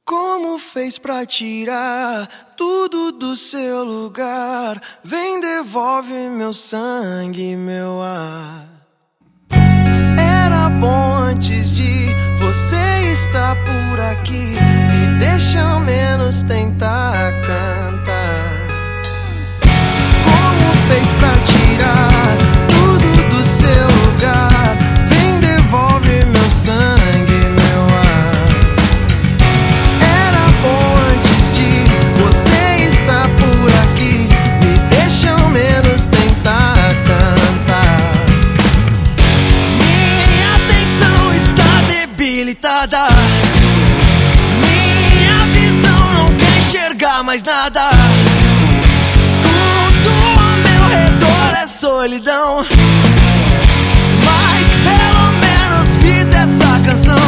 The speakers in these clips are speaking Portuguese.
Como fez pra tirar tudo do seu lugar? Vem, devolve meu sangue, meu ar. Era bom antes de você estar por aqui. Me deixa ao menos tentar cantar. Como fez pra tirar tudo do seu lugar? Vem, devolve meu sangue, meu ar. Era bom antes de você estar por aqui. Me deixa ao menos tentar cantar. Minha atenção está debilitada. Minha visão não quer enxergar mais nada. Tudo ao meu redor é solidão. Mas pelo menos fiz essa canção.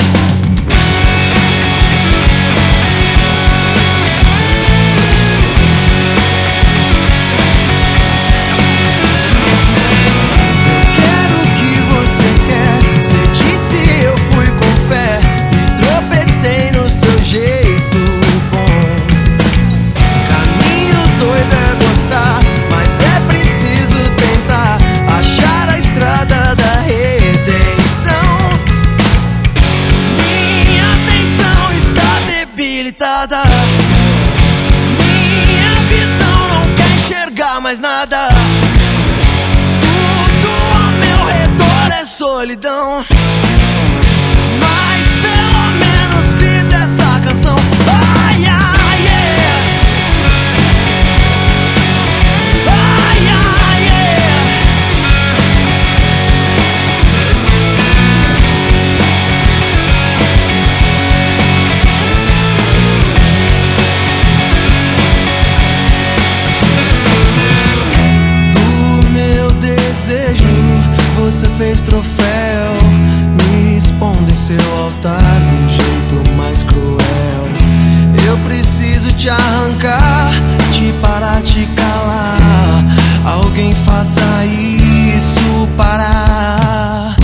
Minha visão não quer enxergar mais nada. Tudo ao meu redor é solidão. Mas pelo menos fiz essa canção. Ai, ai, yeah. Ai, ai, yeah. Você fez troféu, me expondo em seu altar do jeito mais cruel. Eu preciso te arrancar, te parar, te calar. Alguém faça isso parar.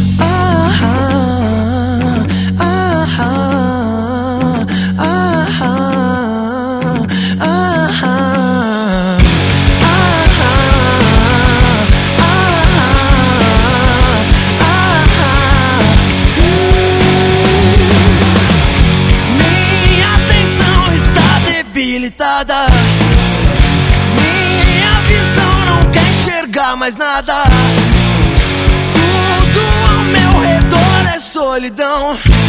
Minha visão não quer enxergar mais nada. Tudo ao meu redor é solidão.